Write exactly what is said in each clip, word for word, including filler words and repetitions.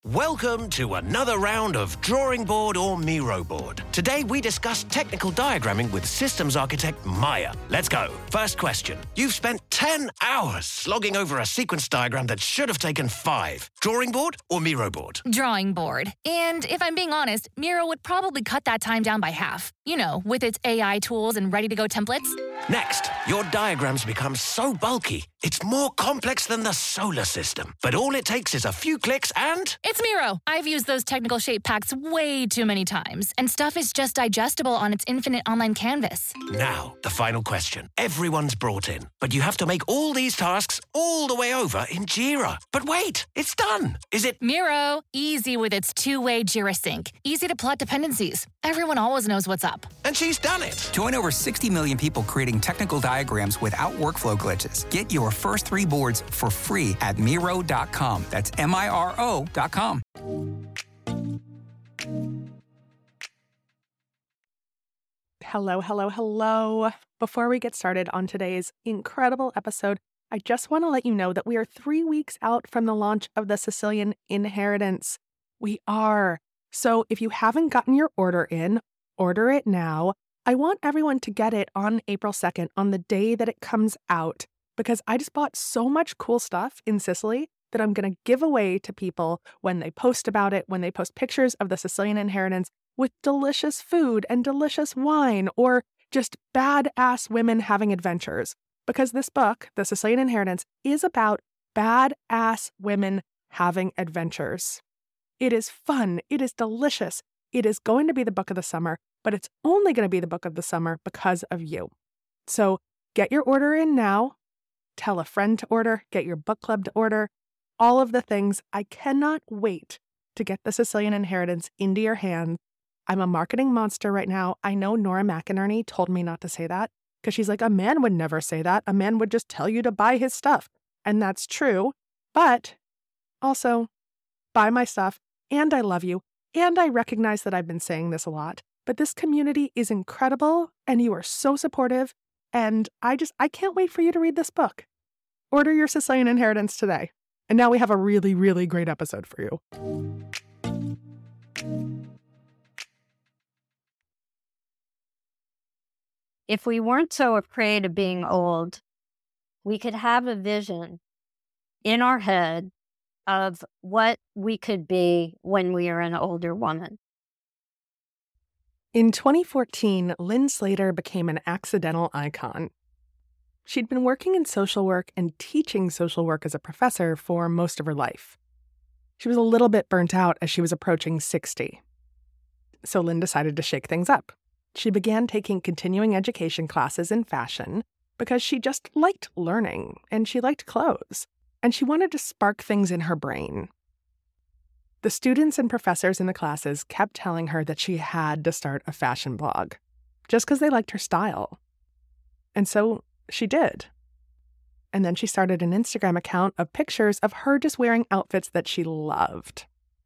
Welcome to another round of Drawing Board or Miro Board. Today we discuss technical diagramming with systems architect Maya. Let's go. First question. You've spent ten hours slogging over a sequence diagram that should have taken five. Drawing board or Miro board? Drawing board. And if I'm being honest, Miro would probably cut that time down by half. You know, with its A I tools and ready-to-go templates. Next, your diagrams become so bulky, it's more complex than the solar system. But all it takes is a few clicks and... It's Miro. I've used those technical shape packs way too many times, and stuff is just digestible on its infinite online canvas. Now, the final question. Everyone's brought in, but you have to make all these tasks all the way over in Jira. But wait, it's done. Is it... Miro, easy with its two-way Jira sync. Easy to plot dependencies. Everyone always knows what's up. And she's done it. Join over sixty million people creating technical diagrams without workflow glitches. Get your first three boards for free at Miro dot com. That's M I R O dot com. Hello, hello, hello. Before we get started on today's incredible episode, I just want to let you know that we are three weeks out from the launch of the Sicilian Inheritance. We are. So if you haven't gotten your order in, order it now. I want everyone to get it on April second, on the day that it comes out, because I just bought so much cool stuff in Sicily that I'm going to give away to people when they post about it, when they post pictures of the Sicilian Inheritance with delicious food and delicious wine, or just badass women having adventures. Because this book, The Sicilian Inheritance, is about badass women having adventures. It is fun. It is delicious. It is going to be the book of the summer, but it's only going to be the book of the summer because of you. So get your order in now. Tell a friend to order. Get your book club to order. All of the things. I cannot wait to get the Sicilian Inheritance into your hands. I'm a marketing monster right now. I know Nora McInerney told me not to say that because she's like, a man would never say that. A man would just tell you to buy his stuff. And that's true. But also, buy my stuff. And I love you. And I recognize that I've been saying this a lot. But this community is incredible. And you are so supportive. And I just, I can't wait for you to read this book. Order your Sicilian Inheritance today. And now we have a really, really great episode for you. If we weren't so afraid of being old, we could have a vision in our head of what we could be when we are an older woman. In twenty fourteen, Lynn Slater became an accidental icon. She'd been working in social work and teaching social work as a professor for most of her life. She was a little bit burnt out as she was approaching sixty. So Lynn decided to shake things up. She began taking continuing education classes in fashion because she just liked learning and she liked clothes, and she wanted to spark things in her brain. The students and professors in the classes kept telling her that she had to start a fashion blog just because they liked her style. And so she did. And then she started an Instagram account of pictures of her just wearing outfits that she loved.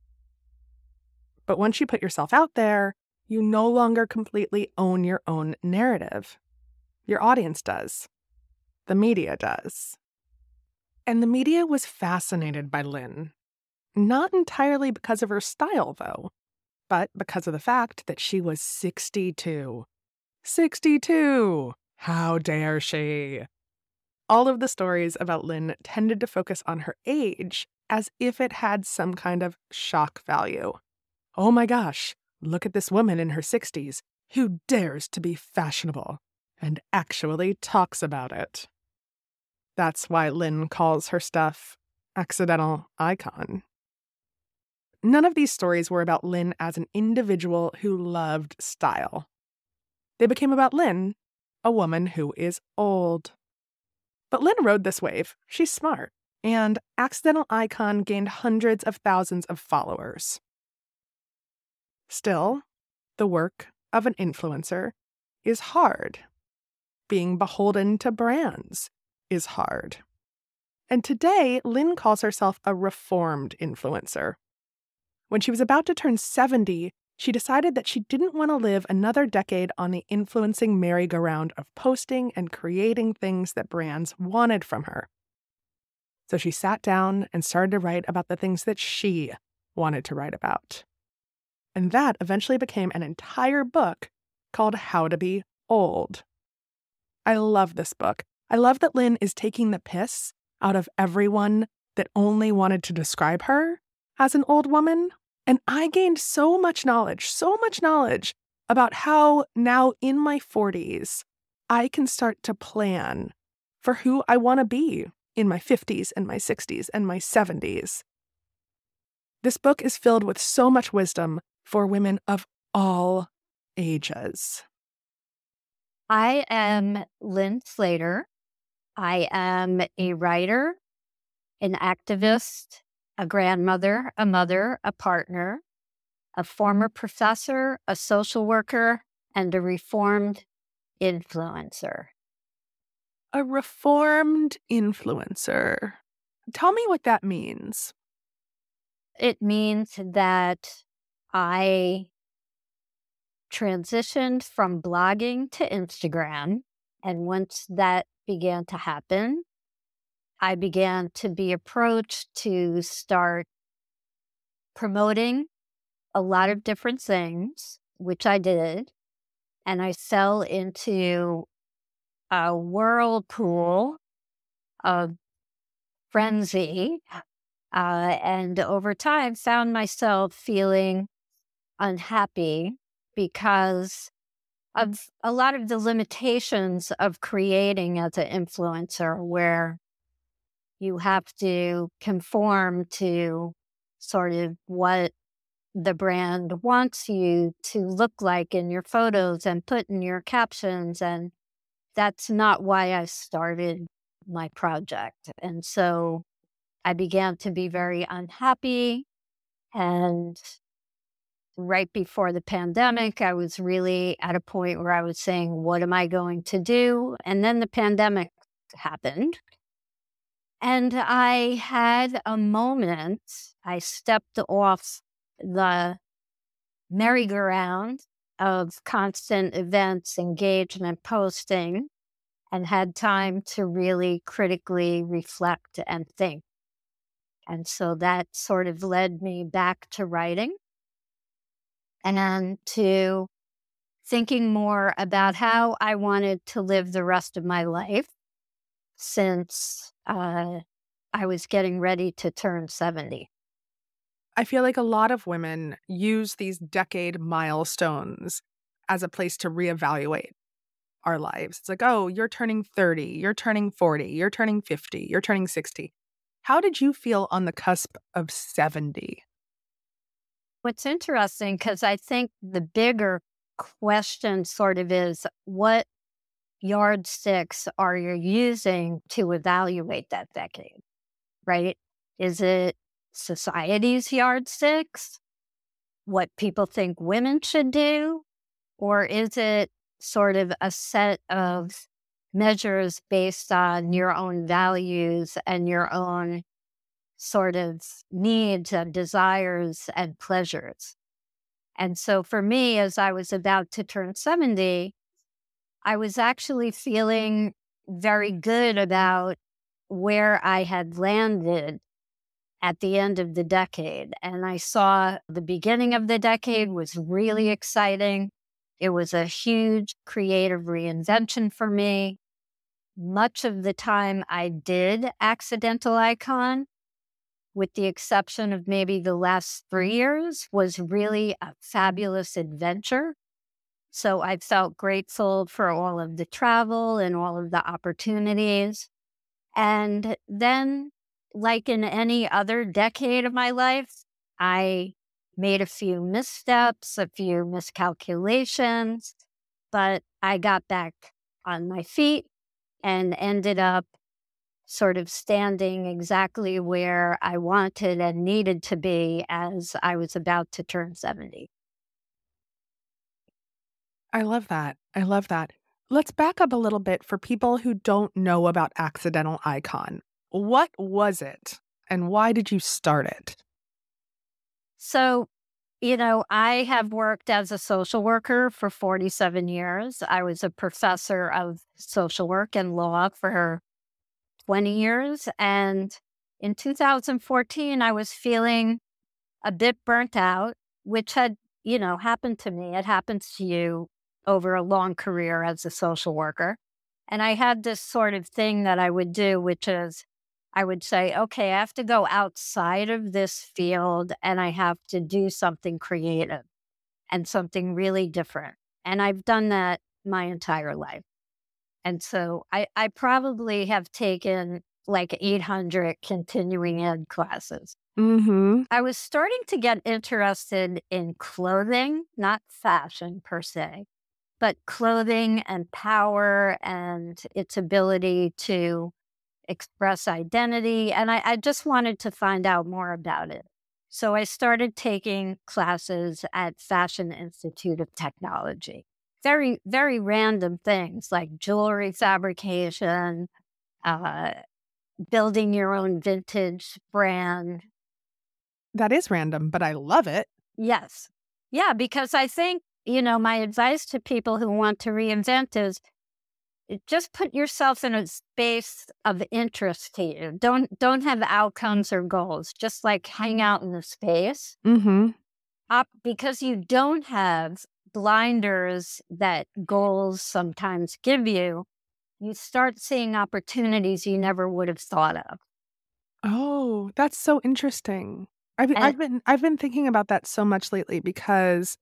But once you put yourself out there, you no longer completely own your own narrative. Your audience does. The media does. And the media was fascinated by Lynn. Not entirely because of her style, though, but because of the fact that she was sixty-two. sixty-two! How dare she? All of the stories about Lynn tended to focus on her age as if it had some kind of shock value. Oh my gosh, look at this woman in her sixties who dares to be fashionable and actually talks about it. That's why Lynn calls her stuff accidental icon. None of these stories were about Lynn as an individual who loved style. They became about Lynn, a woman who is old. But Lynn rode this wave. She's smart. And Accidental Icon gained hundreds of thousands of followers. Still, the work of an influencer is hard. Being beholden to brands is hard. And today, Lynn calls herself a reformed influencer. When she was about to turn seventy, she decided that she didn't want to live another decade on the influencing merry-go-round of posting and creating things that brands wanted from her. So she sat down and started to write about the things that she wanted to write about. And that eventually became an entire book called How to Be Old. I love this book. I love that Lynn is taking the piss out of everyone that only wanted to describe her as an old woman. And I gained so much knowledge, so much knowledge about how now in my forties, I can start to plan for who I want to be in my fifties and my sixties and my seventies. This book is filled with so much wisdom for women of all ages. I am Lynn Slater. I am a writer, an activist, a grandmother, a mother, a partner, a former professor, a social worker, and a reformed influencer. A reformed influencer. Tell me what that means. It means that I transitioned from blogging to Instagram. And once that began to happen, I began to be approached to start promoting a lot of different things, which I did. And I fell into a whirlpool of frenzy. Uh, and over time, found myself feeling unhappy because of a lot of the limitations of creating as an influencer, where you have to conform to sort of what the brand wants you to look like in your photos and put in your captions. And that's not why I started my project. And so I began to be very unhappy. And right before the pandemic, I was really at a point where I was saying, what am I going to do? And then the pandemic happened. And I had a moment. I stepped off the merry-go-round of constant events, engagement, posting, and had time to really critically reflect and think. And so that sort of led me back to writing and to thinking more about how I wanted to live the rest of my life, since uh, I was getting ready to turn seventy. I feel like a lot of women use these decade milestones as a place to reevaluate our lives. It's like, oh, you're turning thirty, you're turning forty, you're turning fifty, you're turning sixty. How did you feel on the cusp of seventy? What's interesting, because I think the bigger question sort of is, what yardsticks are you using to evaluate that decade, right? Is it society's yardsticks, what people think women should do, or is it sort of a set of measures based on your own values and your own sort of needs and desires and pleasures? And so for me, as I was about to turn seventy, I was actually feeling very good about where I had landed at the end of the decade. And I saw the beginning of the decade was really exciting. It was a huge creative reinvention for me. Much of the time I did accidental icon, with the exception of maybe the last three years, was really a fabulous adventure. So I felt grateful for all of the travel and all of the opportunities. And then, like in any other decade of my life, I made a few missteps, a few miscalculations, but I got back on my feet and ended up sort of standing exactly where I wanted and needed to be as I was about to turn seventy. I love that. I love that. Let's back up a little bit for people who don't know about Accidental Icon. What was it and why did you start it? So, you know, I have worked as a social worker for forty-seven years. I was a professor of social work and law for twenty years. And in two thousand fourteen, I was feeling a bit burnt out, which had, you know, happened to me. It happens to you over a long career as a social worker. And I had this sort of thing that I would do, which is I would say, okay, I have to go outside of this field and I have to do something creative and something really different. And I've done that my entire life. And so I, I probably have taken like eight hundred continuing ed classes. Mm-hmm. I was starting to get interested in clothing, not fashion per se, but clothing and power and its ability to express identity. And I, I just wanted to find out more about it. So I started taking classes at Fashion Institute of Technology. Very, very random things like jewelry fabrication, uh, building your own vintage brand. That is random, but I love it. Yes. Yeah, because I think, you know, my advice to people who want to reinvent is just put yourself in a space of interest to you. Don't don't have outcomes or goals. Just like hang out in the space. Mm-hmm. Up because you don't have blinders that goals sometimes give you, you start seeing opportunities you never would have thought of. Oh, that's so interesting. I've And I've been I've been thinking about that so much lately because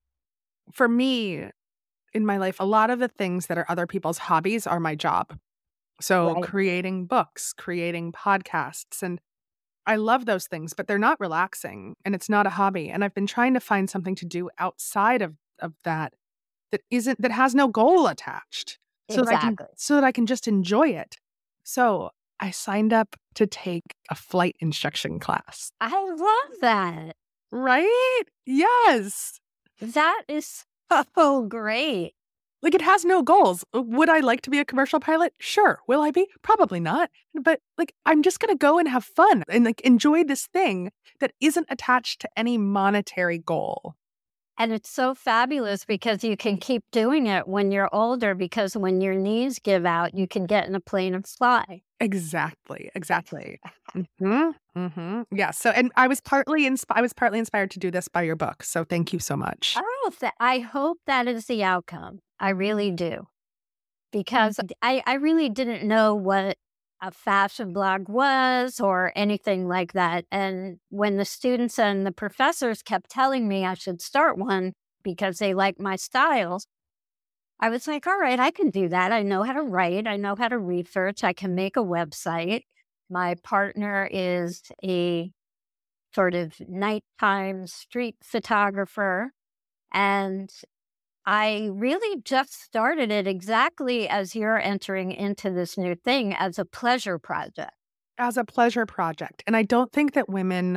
for me in my life, a lot of the things that are other people's hobbies are my job. So right, creating books, creating podcasts, and I love those things, but they're not relaxing and it's not a hobby. And I've been trying to find something to do outside of, of that that isn't that has no goal attached. So that I can exactly. so that I can just enjoy it. So I signed up to take a flight instruction class. I love that. Right? Yes. That is so great. Like, it has no goals. Would I like to be a commercial pilot? Sure. Will I be? Probably not. But, like, I'm just going to go and have fun and, like, enjoy this thing that isn't attached to any monetary goal. And it's so fabulous because you can keep doing it when you're older, because when your knees give out, you can get in a plane and fly. Exactly. Exactly. Mm-hmm. Mm-hmm. Yeah. So, and I was partly insp- I was partly inspired to do this by your book. So thank you so much. Oh, th- I hope that is the outcome. I really do. Because I, I really didn't know what a fashion blog was or anything like that. And when the students and the professors kept telling me I should start one because they like my styles, I was like, all right, I can do that. I know how to write. I know how to research. I can make a website. My partner is a sort of nighttime street photographer. And I really just started it exactly as you're entering into this new thing, as a pleasure project. As a pleasure project. And I don't think that women,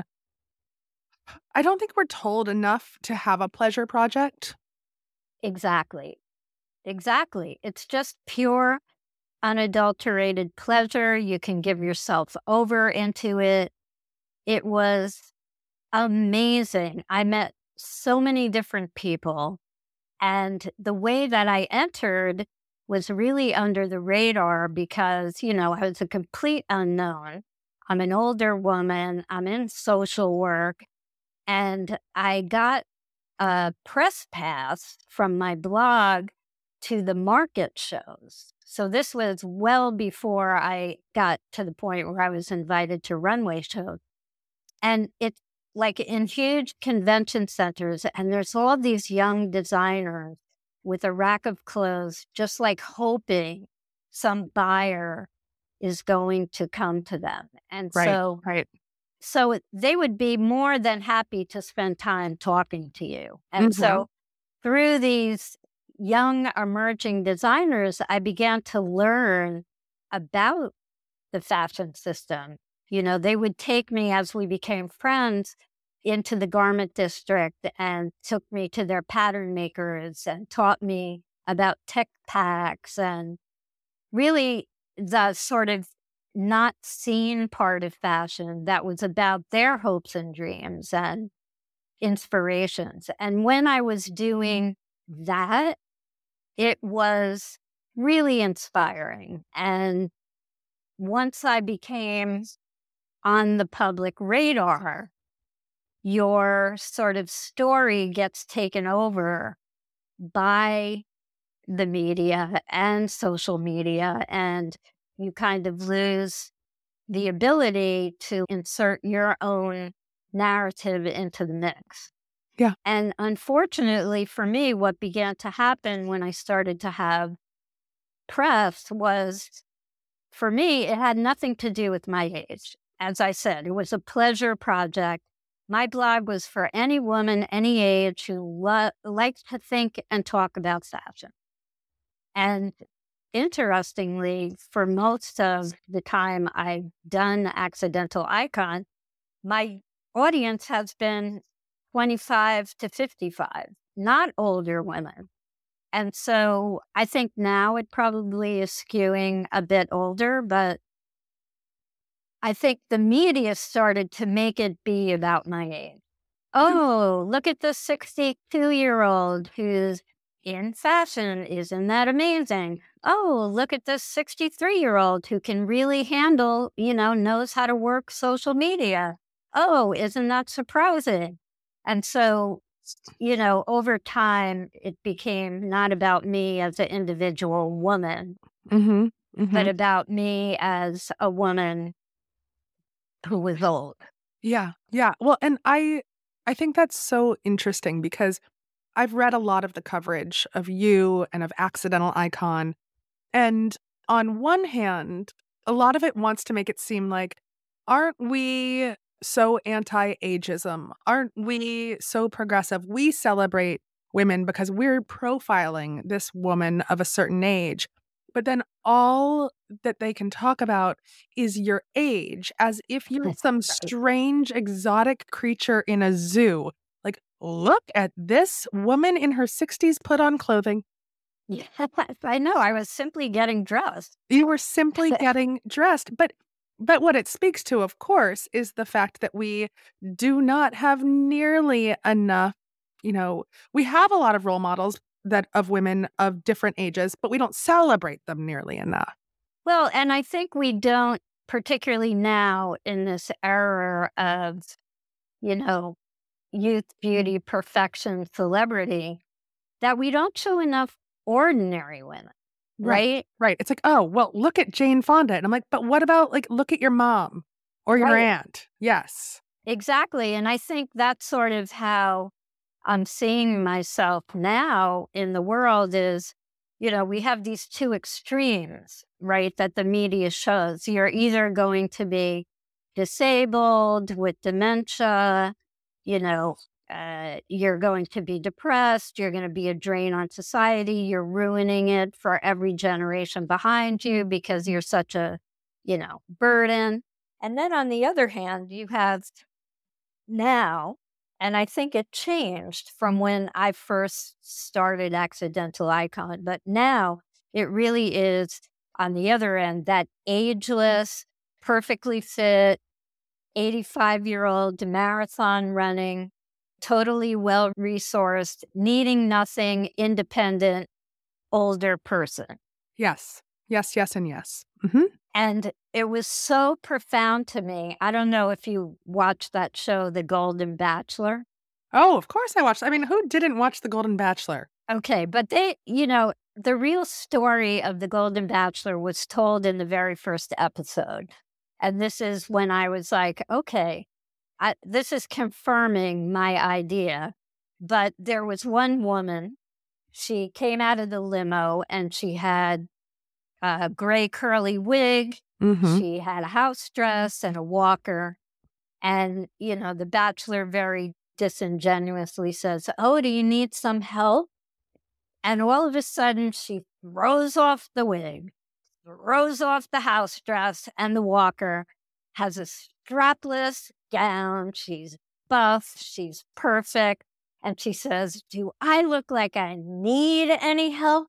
I don't think we're told enough to have a pleasure project. Exactly. Exactly. It's just pure, unadulterated pleasure. You can give yourself over into it. It was amazing. I met so many different people. And the way that I entered was really under the radar because, you know, I was a complete unknown. I'm an older woman. I'm in social work. And I got a press pass from my blog to the market shows. So this was well before I got to the point where I was invited to runway shows. And it's like in huge convention centers, and there's all these young designers with a rack of clothes, just like hoping some buyer is going to come to them. And Right, so, right. so they would be more than happy to spend time talking to you. And Mhm. so through these young emerging designers, I began to learn about the fashion system. You know, they would take me as we became friends into the garment district and took me to their pattern makers and taught me about tech packs and really the sort of not seen part of fashion that was about their hopes and dreams and inspirations. And when I was doing that, it was really inspiring. And once I became on the public radar, your sort of story gets taken over by the media and social media, and you kind of lose the ability to insert your own narrative into the mix. Yeah. And unfortunately for me, what began to happen when I started to have press was, for me, it had nothing to do with my age. As I said, it was a pleasure project. My blog was for any woman, any age, who lo- likes to think and talk about fashion. And interestingly, for most of the time I've done Accidental Icon, my audience has been twenty-five to fifty-five, not older women. And so I think now it probably is skewing a bit older, but I think the media started to make it be about my age. Oh, look at this sixty-two-year-old who's in fashion. Isn't that amazing? Oh, look at this sixty-three-year-old who can really handle, you know, knows how to work social media. Oh, isn't that surprising? And so, you know, over time, it became not about me as an individual woman, Mm-hmm. Mm-hmm. but about me as a woman who was old. Yeah. Yeah. Well, and I I think that's so interesting because I've read a lot of the coverage of you and of Accidental Icon. And on one hand, a lot of it wants to make it seem like, aren't we so anti-ageism? Aren't we so progressive? We celebrate women because we're profiling this woman of a certain age. But then all that they can talk about is your age, as if you're some strange, exotic creature in a zoo. Like, look at this woman in her sixties put on clothing. Yes, I know. I was simply getting dressed. You were simply getting dressed. But but what it speaks to, of course, is the fact that we do not have nearly enough, you know, we have a lot of role models that of women of different ages, but we don't celebrate them nearly enough. Well, and I think we don't, particularly now in this era of, you know, youth, beauty, perfection, celebrity, that we don't show enough ordinary women, right? Right. It's like, oh, well, look at Jane Fonda. And I'm like, but what about, like, look at your mom or your Right. aunt? Yes. Exactly. And I think that's sort of how I'm seeing myself now in the world is, you know, we have these two extremes, right, that the media shows. You're either going to be disabled with dementia, you know, uh, you're going to be depressed, you're going to be a drain on society, you're ruining it for every generation behind you because you're such a, you know, burden. And then on the other hand, you have now, and I think it changed from when I first started Accidental Icon, but now it really is on the other end, that ageless, perfectly fit, eighty-five-year-old marathon running, totally well-resourced, needing nothing, independent, older person. Yes. Yes, yes, and yes. Mm-hmm. And it was so profound to me. I don't know if you watched that show, The Golden Bachelor. Oh, of course I watched. I mean, who didn't watch The Golden Bachelor? Okay, but they, you know, the real story of The Golden Bachelor was told in the very first episode. And this is when I was like, okay, I, this is confirming my idea. But there was one woman, she came out of the limo and she had a gray curly wig. Mm-hmm. She had a house dress and a walker. And, you know, the bachelor very disingenuously says, oh, do you need some help? And all of a sudden she throws off the wig, throws off the house dress and the walker, has a strapless gown. She's buff. She's perfect. And she says, do I look like I need any help?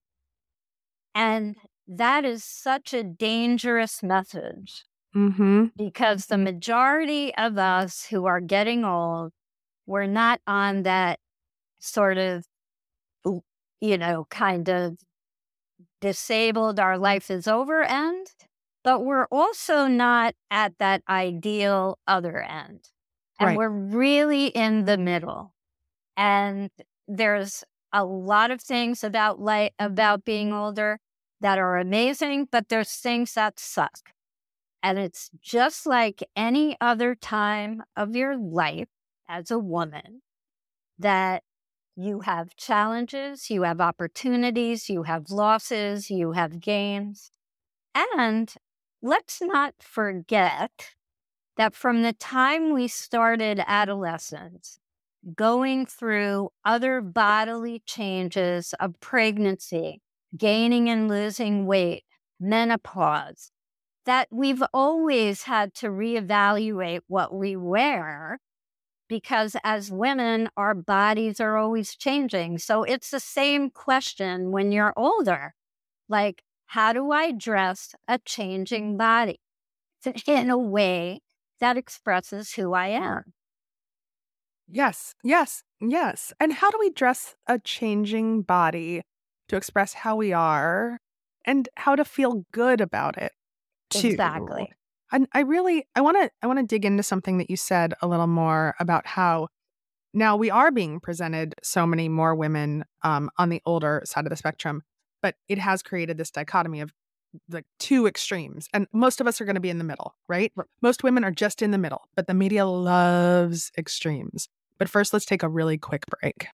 And that is such a dangerous message. Mm-hmm. Because the majority of us who are getting old, we're not on that sort of, you know, kind of disabled, our life is over end, but we're also not at that ideal other end. And Right. we're really in the middle. And there's a lot of things about life, about being older that are amazing, but there's things that suck. And it's just like any other time of your life as a woman that you have challenges, you have opportunities, you have losses, you have gains. And let's not forget that from the time we started adolescence, going through other bodily changes of pregnancy, gaining and losing weight, menopause, that we've always had to reevaluate what we wear because as women, our bodies are always changing. So it's the same question when you're older. Like, how do I dress a changing body in a way that expresses who I am? Yes, yes, yes. And how do we dress a changing body to express how we are and how to feel good about it, too? Exactly. And I really, I want to, I want to dig into something that you said a little more about how now we are being presented so many more women um, on the older side of the spectrum, but it has created this dichotomy of the two extremes. And most of us are going to be in the middle, right? Most women are just in the middle, but the media loves extremes. But first, let's take a really quick break.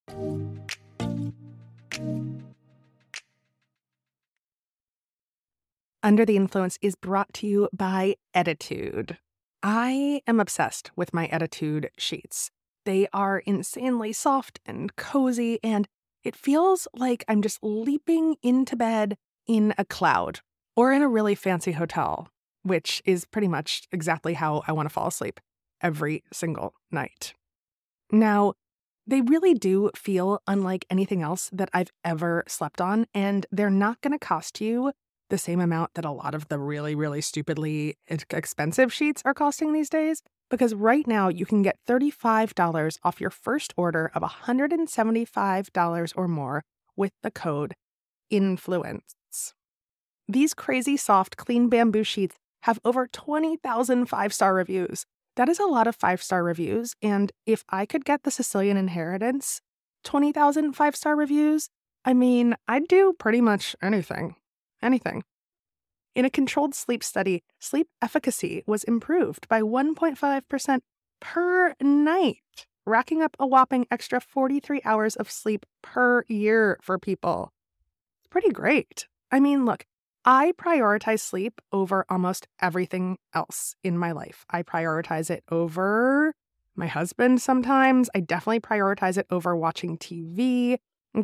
Under the Influence is brought to you by Ettitude. I am obsessed with my Ettitude sheets. They are insanely soft and cozy, and it feels like I'm just leaping into bed in a cloud or in a really fancy hotel, which is pretty much exactly how I want to fall asleep every single night. Now, they really do feel unlike anything else that I've ever slept on, and they're not going to cost you the same amount that a lot of the really, really stupidly expensive sheets are costing these days, because right now you can get thirty-five dollars off your first order of one hundred seventy-five dollars or more with the code INFLUENCE. These crazy soft, clean bamboo sheets have over twenty thousand five-star reviews. That is a lot of five-star reviews, and if I could get the Sicilian Inheritance twenty thousand five-star reviews, I mean, I'd do pretty much anything. Anything. In a controlled sleep study, sleep efficacy was improved by one point five percent per night, racking up a whopping extra forty-three hours of sleep per year for people. It's pretty great. I mean, look, I prioritize sleep over almost everything else in my life. I prioritize it over my husband sometimes. I definitely prioritize it over watching T V.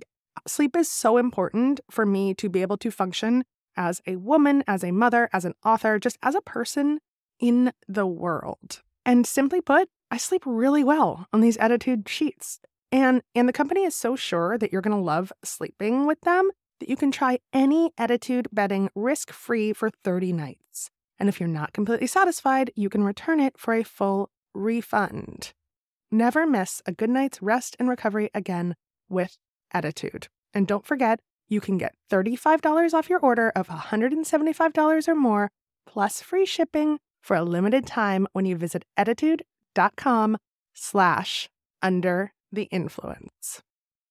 Sleep is so important for me to be able to function as a woman, as a mother, as an author, just as a person in the world. And simply put, I sleep really well on these Ettitude sheets. And, and the company is so sure that you're going to love sleeping with them that you can try any Ettitude bedding risk-free for thirty nights. And if you're not completely satisfied, you can return it for a full refund. Never miss a good night's rest and recovery again with Ettitude. And don't forget, you can get thirty-five dollars off your order of one hundred seventy-five dollars or more, plus free shipping for a limited time when you visit ettitude.com slash under the influence.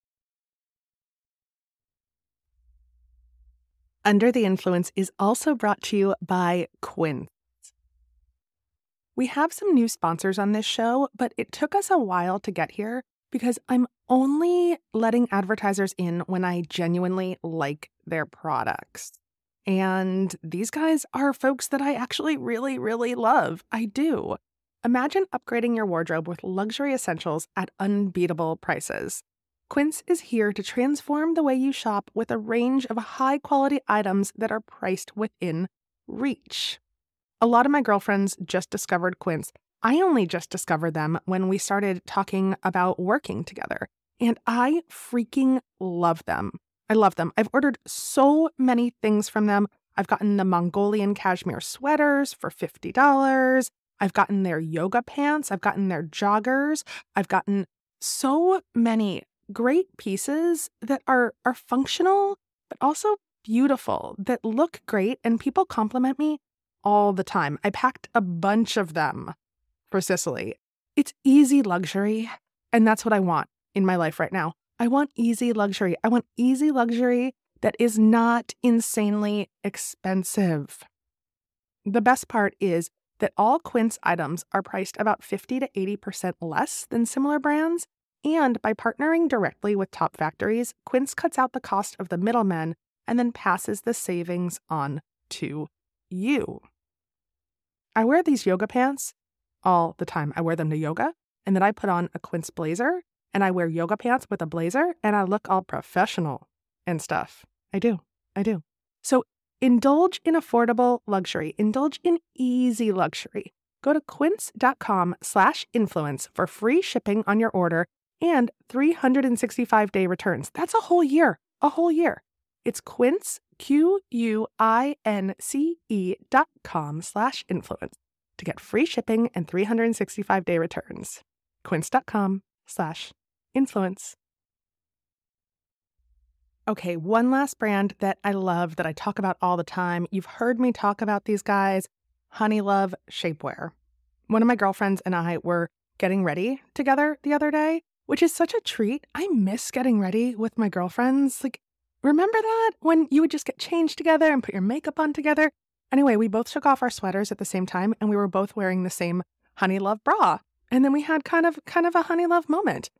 Under the Influence is also brought to you by Quince. We have some new sponsors on this show, but it took us a while to get here because I'm only letting advertisers in when I genuinely like their products. And these guys are folks that I actually really, really love. I do. Imagine upgrading your wardrobe with luxury essentials at unbeatable prices. Quince is here to transform the way you shop with a range of high-quality items that are priced within reach. A lot of my girlfriends just discovered Quince. I only just discovered them when we started talking about working together, and I freaking love them. I love them. I've ordered so many things from them. I've gotten the Mongolian cashmere sweaters for fifty dollars. I've gotten their yoga pants. I've gotten their joggers. I've gotten so many great pieces that are, are functional, but also beautiful, that look great, and people compliment me all the time. I packed a bunch of them for Sicily. It's easy luxury, and that's what I want in my life right now. I want easy luxury. I want easy luxury that is not insanely expensive. The best part is that all Quince items are priced about fifty to eighty percent less than similar brands, and by partnering directly with top factories, Quince cuts out the cost of the middlemen and then passes the savings on to you. I wear these yoga pants all the time. I wear them to yoga, and then I put on a Quince blazer, and I wear yoga pants with a blazer, and I look all professional and stuff. I do. I do. So indulge in affordable luxury. Indulge in easy luxury. Go to quince.com slash influence for free shipping on your order and three hundred sixty-five day returns. That's a whole year. A whole year. It's Quince, Q U I N C E dot com slash influence to get free shipping and three hundred sixty-five day returns. Quince.com slash influence. Okay, one last brand that I love that I talk about all the time. You've heard me talk about these guys, Honeylove Shapewear. One of my girlfriends and I were getting ready together the other day, which is such a treat. I miss getting ready with my girlfriends. Like, remember that? When you would just get changed together and put your makeup on together? Anyway, we both took off our sweaters at the same time, and we were both wearing the same Honeylove bra. And then we had kind of kind of a Honeylove moment.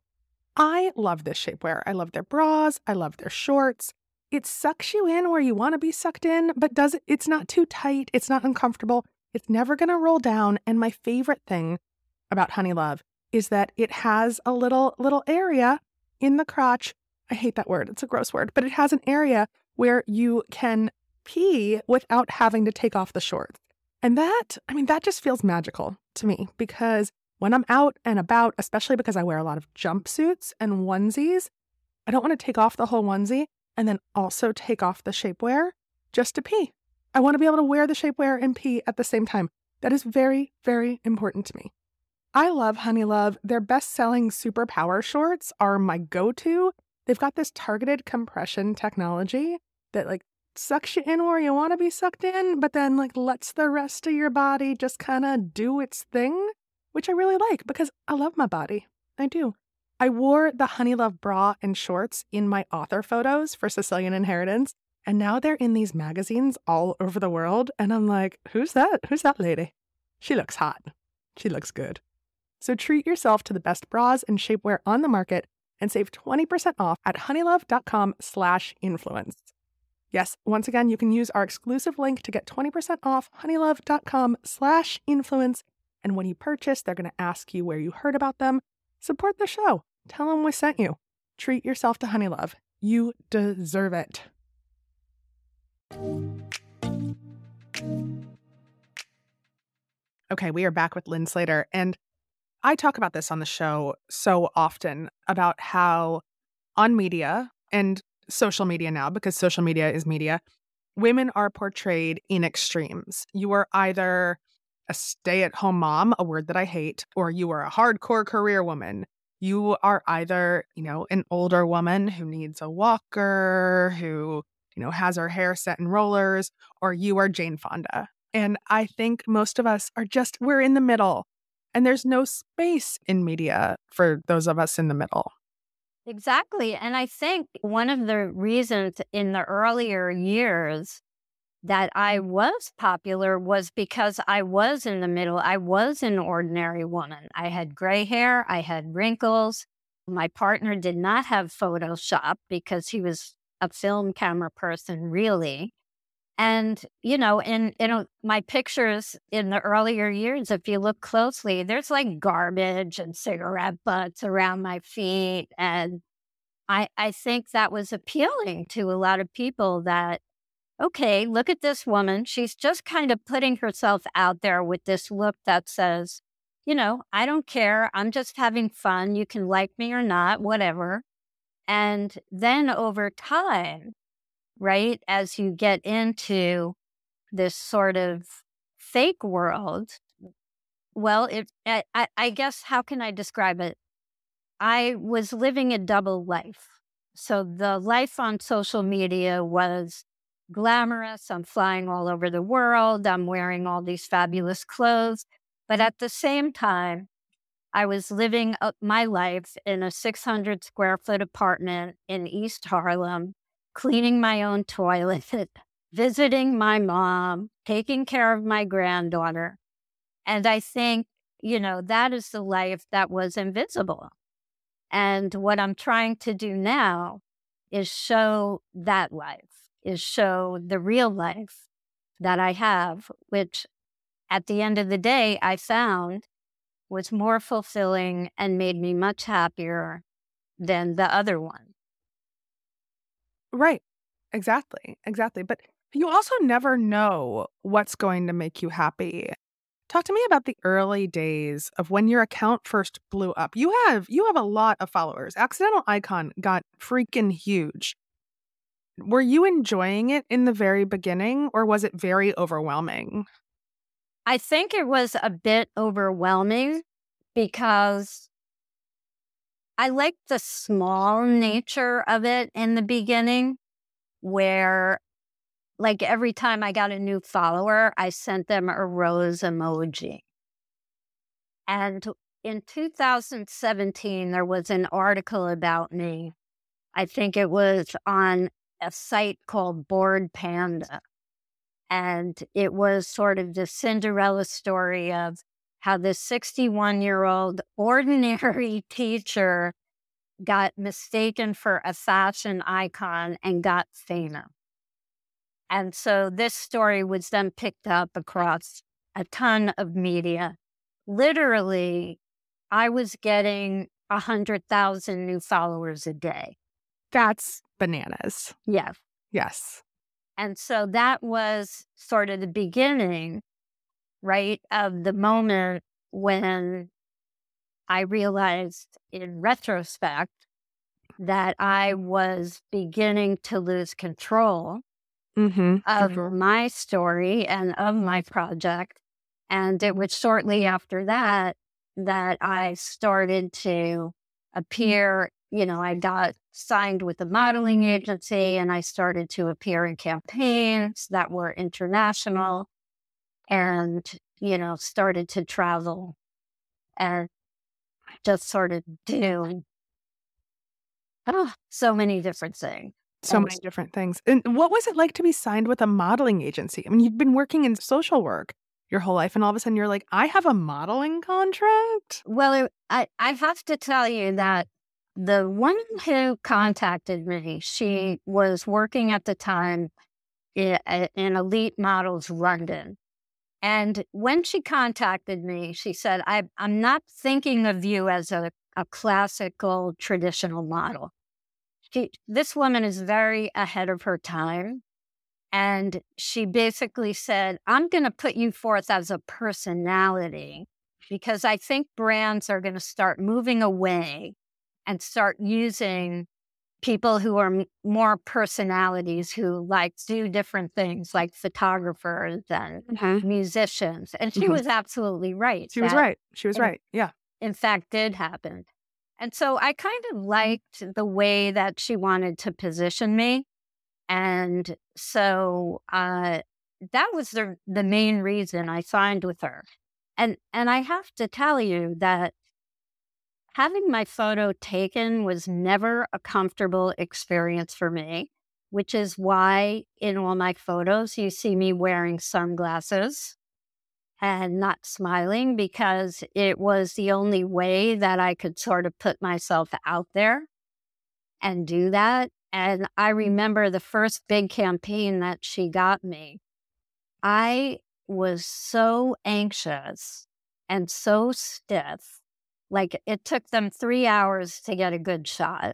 I love this shapewear. I love their bras. I love their shorts. It sucks you in where you want to be sucked in, but does it, it's not too tight. It's not uncomfortable. It's never going to roll down. And my favorite thing about Honeylove is that it has a little little area in the crotch. I hate that word. It's a gross word, but it has an area where you can pee without having to take off the shorts. And that, I mean, that just feels magical to me because when I'm out and about, especially because I wear a lot of jumpsuits and onesies, I don't want to take off the whole onesie and then also take off the shapewear just to pee. I want to be able to wear the shapewear and pee at the same time. That is very, very important to me. I love Honeylove. Their best-selling Super Power shorts are my go-to. They've got this targeted compression technology that like sucks you in where you want to be sucked in, but then like lets the rest of your body just kind of do its thing, which I really like because I love my body. I do. I wore the Honeylove bra and shorts in my author photos for Sicilian Inheritance, and now they're in these magazines all over the world, and I'm like, who's that? Who's that lady? She looks hot. She looks good. So treat yourself to the best bras and shapewear on the market and save twenty percent off at honeylove.com slash influence. Yes, once again, you can use our exclusive link to get twenty percent off honeylove.com slash influence. And when you purchase, they're going to ask you where you heard about them. Support the show. Tell them we sent you. Treat yourself to Honeylove. You deserve it. Okay, we are back with Lynn Slater. And I talk about this on the show so often about how on media and social media now, because social media is media, women are portrayed in extremes. You are either a stay-at-home mom, a word that I hate, or you are a hardcore career woman. You are either, you know, an older woman who needs a walker, who, you know, has her hair set in rollers, or you are Jane Fonda. And I think most of us are just, we're in the middle. And there's no space in media for those of us in the middle. Exactly. And I think one of the reasons in the earlier years that I was popular was because I was in the middle. I was an ordinary woman. I had gray hair. I had wrinkles. My partner did not have Photoshop because he was a film camera person, really. And, you know, in, in my pictures in the earlier years, if you look closely, there's like garbage and cigarette butts around my feet. And I, I think that was appealing to a lot of people that, okay, look at this woman. She's just kind of putting herself out there with this look that says, you know, I don't care. I'm just having fun. You can like me or not, whatever. And then over time, right, as you get into this sort of fake world, well, it, I, I guess, how can I describe it? I was living a double life. So the life on social media was glamorous. I'm flying all over the world. I'm wearing all these fabulous clothes. But at the same time, I was living up my life in a six hundred square foot apartment in East Harlem, cleaning my own toilet, visiting my mom, taking care of my granddaughter. And I think, you know, that is the life that was invisible. And what I'm trying to do now is show that life, is show the real life that I have, which at the end of the day, I found was more fulfilling and made me much happier than the other one. Right. Exactly. Exactly. But you also never know what's going to make you happy. Talk to me about the early days of when your account first blew up. You have you have a lot of followers. Accidental Icon got freaking huge. Were you enjoying it in the very beginning, or was it very overwhelming? I think it was a bit overwhelming because I liked the small nature of it in the beginning, where like every time I got a new follower, I sent them a rose emoji. And in two thousand seventeen, there was an article about me. I think it was on a site called Bored Panda. And it was sort of the Cinderella story of how this sixty-one-year-old ordinary teacher got mistaken for a fashion icon and got famous. And so this story was then picked up across a ton of media. Literally, I was getting one hundred thousand new followers a day. That's bananas. Yes. Yes. And so that was sort of the beginning, right, of the moment when I realized in retrospect that I was beginning to lose control Mm-hmm. of Mm-hmm. my story and of my project. And it was shortly after that that I started to appear, you know, I got signed with a modeling agency and I started to appear in campaigns that were international and, you know, started to travel and just sort of do oh, so many different things. So And many different things. And what was it like to be signed with a modeling agency? I mean, you'd been working in social work your whole life, and all of a sudden you're like, I have a modeling contract? Well, it, I, I have to tell you that the one who contacted me, she was working at the time in, in Elite Models London. And when she contacted me, she said, I, I'm not thinking of you as a, a classical traditional model. She, this woman is very ahead of her time. And she basically said, I'm going to put you forth as a personality because I think brands are going to start moving away and start using people who are m- more personalities who like do different things like photographers and Mm-hmm. musicians. And she Mhm. was absolutely right. She was That, right. She was in- right. Yeah. in fact, did happen. And so I kind of liked the way that she wanted to position me. And so uh, that was the the main reason I signed with her. And and I have to tell you that having my photo taken was never a comfortable experience for me, which is why in all my photos you see me wearing sunglasses and not smiling, because it was the only way that I could sort of put myself out there and do that. And I remember the first big campaign that she got me. I was so anxious and so stiff. Like it took them three hours to get a good shot.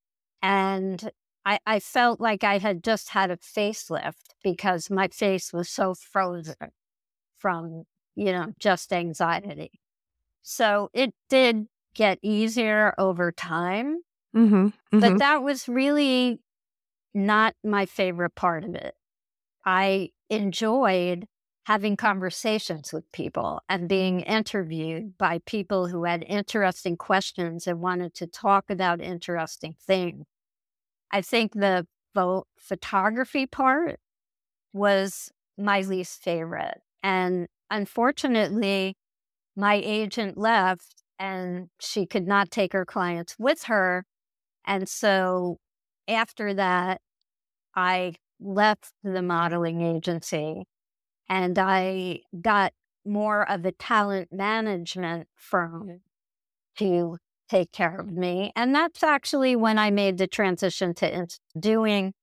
And I, I felt like I had just had a facelift because my face was so frozen from, you know, just anxiety. So it did get easier over time. Mm-hmm. Mm-hmm. But that was really not my favorite part of it. I enjoyed having conversations with people and being interviewed by people who had interesting questions and wanted to talk about interesting things. I think the pho- photography part was my least favorite. And unfortunately, my agent left and she could not take her clients with her. And so after that, I left the modeling agency and I got more of a talent management firm to take care of me. And that's actually when I made the transition to in- doing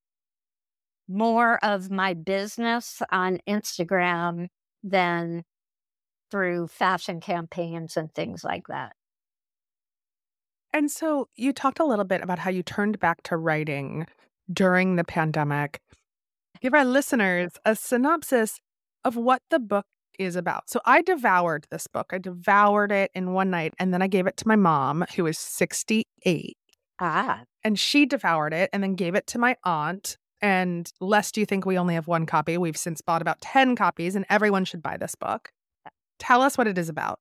more of my business on Instagram than through fashion campaigns and things like that. And so you talked a little bit about how you turned back to writing during the pandemic. Give our listeners a synopsis of what the book is about. So I devoured this book. I devoured it in one night, and then I gave it to my mom, who is sixty-eight. Ah. And she devoured it and then gave it to my aunt. And lest you think we only have one copy, we've since bought about ten copies, and everyone should buy this book. Tell us what it is about.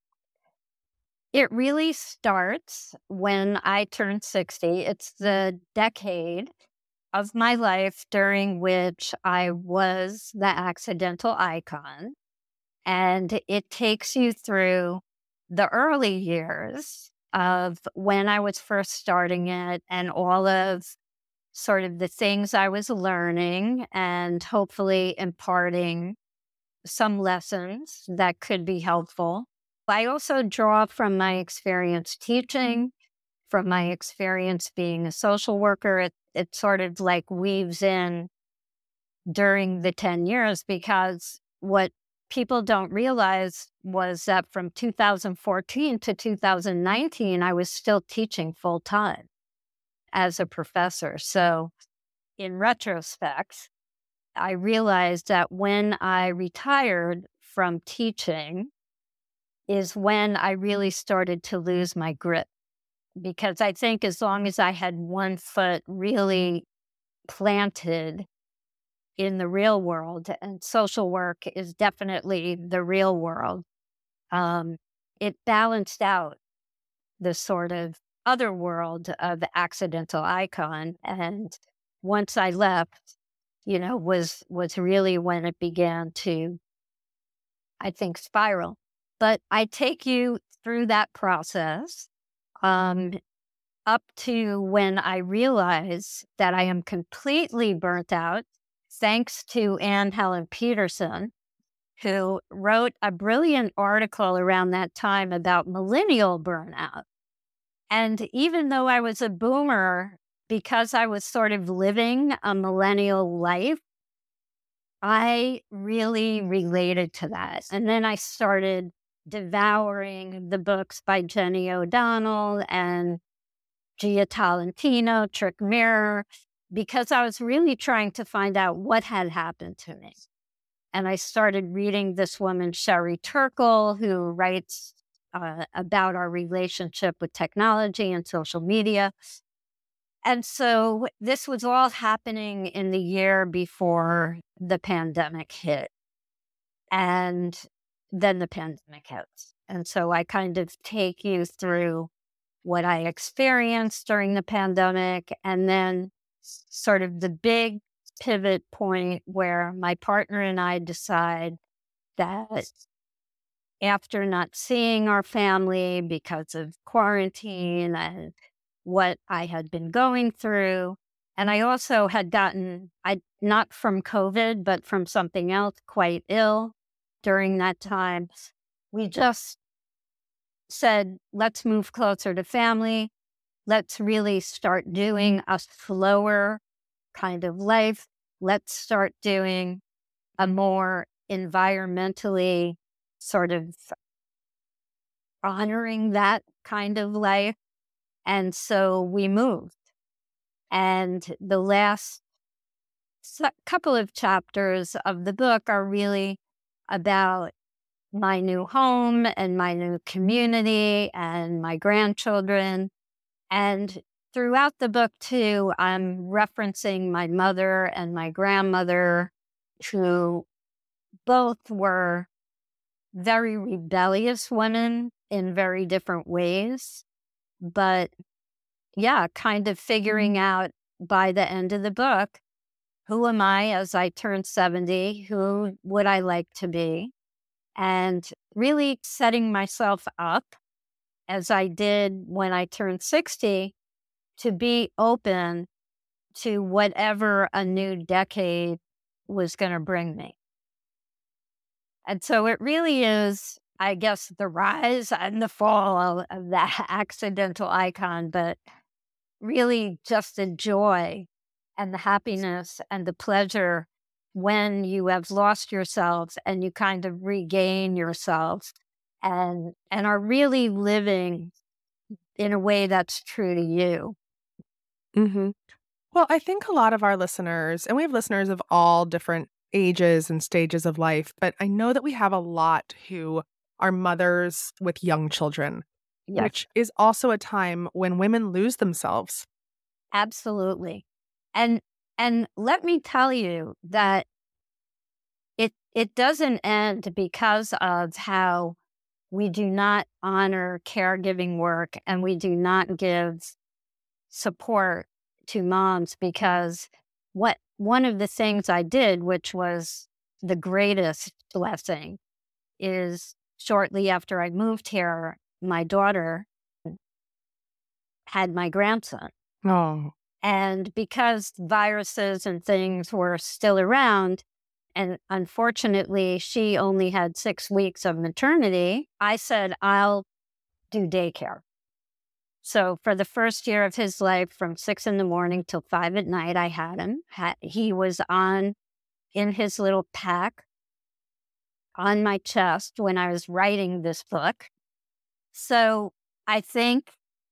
It really starts when I turned sixty. It's the decade of my life during which I was the accidental icon. And it takes you through the early years of when I was first starting it and all of sort of the things I was learning and hopefully imparting some lessons that could be helpful. I also draw from my experience teaching, from my experience being a social worker. It, it sort of like weaves in during the ten years, because what people don't realize was that from two thousand fourteen to two thousand nineteen, I was still teaching full time as a professor. So in retrospect, I realized that when I retired from teaching is when I really started to lose my grip. Because I think as long as I had one foot really planted in the real world, and social work is definitely the real world, um, it balanced out the sort of other world of the accidental icon. And once I left, you know, was was really when it began to, I think, spiral. But I take you through that process um, up to when I realize that I am completely burnt out, thanks to Anne Helen Peterson, who wrote a brilliant article around that time about millennial burnout. And even though I was a boomer, because I was sort of living a millennial life, I really related to that. And then I started devouring the books by Jenny O'Donnell and Gia Tolentino, Trick Mirror, because I was really trying to find out what had happened to me. And I started reading this woman, Sherry Turkle, who writes uh, about our relationship with technology and social media. And so this was all happening in the year before the pandemic hit. And then the pandemic hits. And so I kind of take you through what I experienced during the pandemic, and then sort of the big pivot point where my partner and I decide that after not seeing our family because of quarantine and what I had been going through, and I also had gotten, I not from COVID, but from something else, quite ill during that time, we just said, let's move closer to family. Let's really start doing a slower kind of life. Let's start doing a more environmentally sort of honoring that kind of life. And so we moved. And the last couple of chapters of the book are really about my new home and my new community and my grandchildren. And throughout the book, too, I'm referencing my mother and my grandmother, who both were very rebellious women in very different ways. But yeah, kind of figuring out by the end of the book, who am I as I turn seventy? Who would I like to be? And really setting myself up as I did when I turned sixty, to be open to whatever a new decade was going to bring me. And so it really is, I guess, the rise and the fall of, of that accidental icon, but really just the joy and the happiness and the pleasure when you have lost yourselves and you kind of regain yourselves and and are really living in a way that's true to you. Mm-hmm. Well, I think a lot of our listeners, and we have listeners of all different ages and stages of life, but I know that we have a lot who are mothers with young children, Yes, which is also a time when women lose themselves. absolutely. And and let me tell you that it it doesn't end because of how we do not honor caregiving work and we do not give support to moms, because what one of the things I did, which was the greatest blessing, is shortly after I moved here, my daughter had my grandson. Oh, And because viruses and things were still around, and unfortunately she only had six weeks of maternity, I said, I'll do daycare. So for the first year of his life, from six in the morning till five at night, I had him. Ha- He was on in his little pack on my chest when I was writing this book. So I think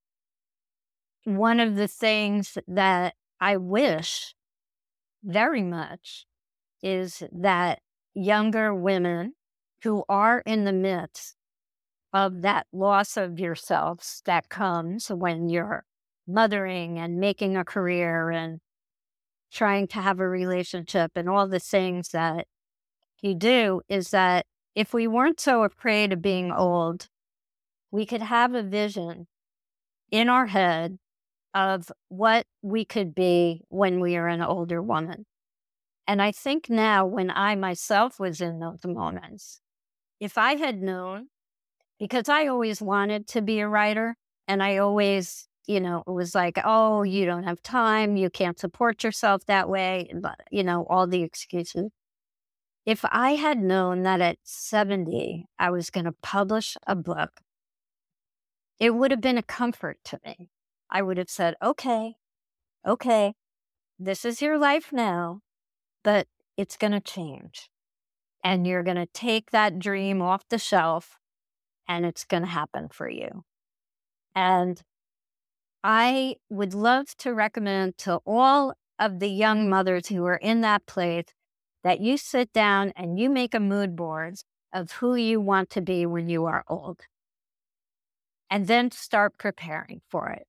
one of the things that I wish very much is that younger women who are in the midst of that loss of yourselves that comes when you're mothering and making a career and trying to have a relationship and all the things that you do, is that if we weren't so afraid of being old, we could have a vision in our head of what we could be when we are an older woman. And I think now, when I myself was in those moments, if I had known, because I always wanted to be a writer, and I always, you know, it was like, oh, you don't have time, you can't support yourself that way, but, you know, all the excuses. If I had known that at seventy, I was going to publish a book, it would have been a comfort to me. I would have said, okay, okay, this is your life now, but it's going to change. And you're going to take that dream off the shelf, and it's going to happen for you. And I would love to recommend to all of the young mothers who are in that place that you sit down and you make a mood board of who you want to be when you are old. And then start preparing for it.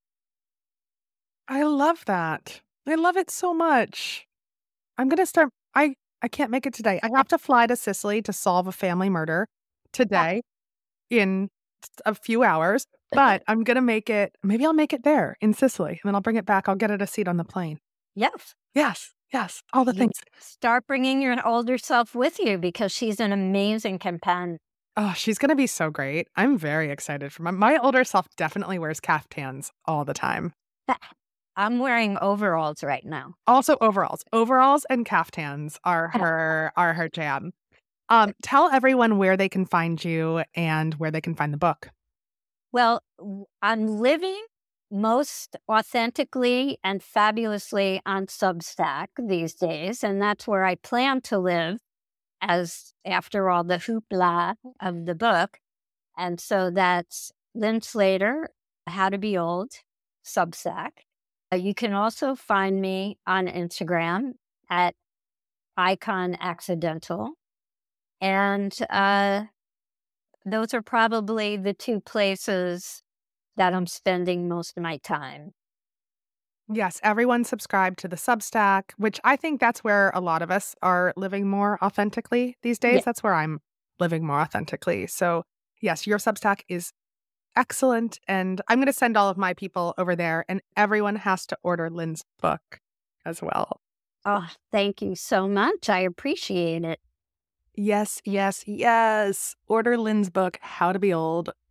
I love that. I love it so much. I'm going to start. I, I can't make it today. I have to fly to Sicily to solve a family murder today in a few hours, but I'm going to make it. Maybe I'll make it there in Sicily, and then I'll bring it back. I'll get it a seat on the plane. Yes. Yes. Yes. All the You things. Start bringing your older self with you, because she's an amazing companion. Oh, she's going to be so great. I'm very excited for my, my older self. Definitely wears caftans all the time. I'm wearing overalls right now. Also overalls. Overalls and caftans are her are her jam. Um, tell everyone where they can find you and where they can find the book. Well, w- I'm living most authentically and fabulously on Substack these days, and that's where I plan to live, as after all the hoopla of the book. And so that's Lynn Slater, How to Be Old, Substack. Uh, You can also find me on Instagram at Icon Accidental. And uh, those are probably the two places that I'm spending most of my time. Yes, everyone subscribe to the Substack, which I think that's where a lot of us are living more authentically these days. Yeah. That's where I'm living more authentically. So yes, your Substack is excellent. And I'm going to send all of my people over there, and everyone has to order Lynn's book as well. Oh, thank you so much. I appreciate it. Yes, yes, yes. Order Lynn's book, How to Be Old.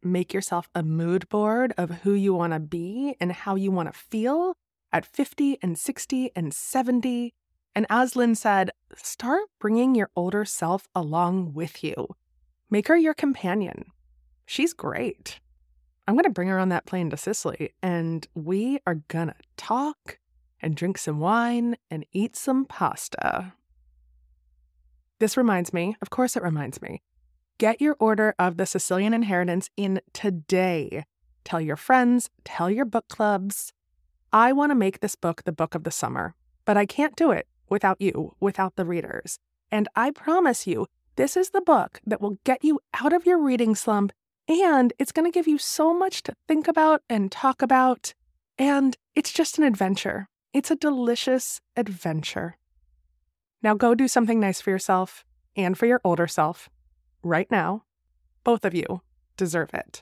make yourself a mood board of who you want to be and how you want to feel at fifty and sixty and seventy. And as Lynn said, start bringing your older self along with you. Make her your companion. She's great. I'm going to bring her on that plane to Sicily, and we are going to talk and drink some wine and eat some pasta. This reminds me, of course it reminds me, get your order of The Sicilian Inheritance in today. Tell your friends, tell your book clubs. I want to make this book the book of the summer, but I can't do it without you, without the readers. And I promise you, this is the book that will get you out of your reading slump, and it's going to give you so much to think about and talk about. And it's just an adventure. It's a delicious adventure. Now go do something nice for yourself and for your older self right now. Both of you deserve it.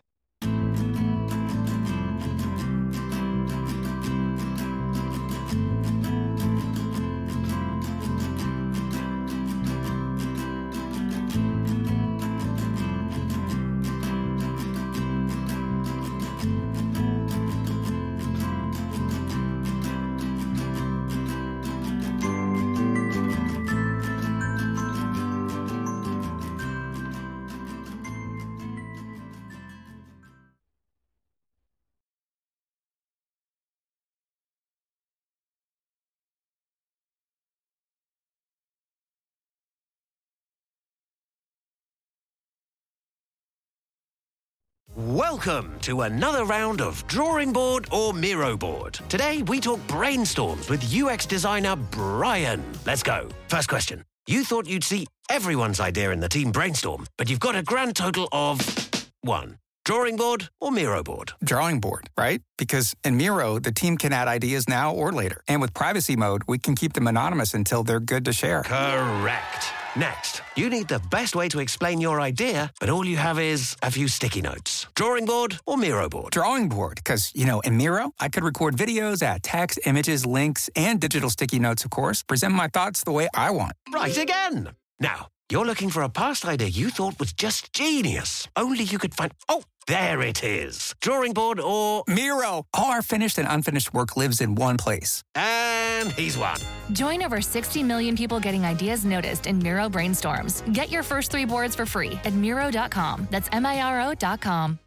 Welcome to another round of Drawing Board or Miro Board. Today, we talk brainstorms with U X designer Brian. Let's go. First question. You thought you'd see everyone's idea in the team brainstorm, but you've got a grand total of one. Drawing board or Miro board? Drawing board, right? Because in Miro, the team can add ideas now or later. And with privacy mode, we can keep them anonymous until they're good to share. Correct. Next, you need the best way to explain your idea, but all you have is a few sticky notes. Drawing board or Miro board? Drawing board, because, you know, in Miro, I could record videos, add text, images, links, and digital sticky notes, of course, present my thoughts the way I want. Right again. Now, you're looking for a past idea you thought was just genius. Only you could find... Oh, there it is. Drawing board or... Miro. All our finished and unfinished work lives in one place. And he's won. Join over sixty million people getting ideas noticed in Miro brainstorms. Get your first three boards for free at Miro dot com. That's M I R O dot com.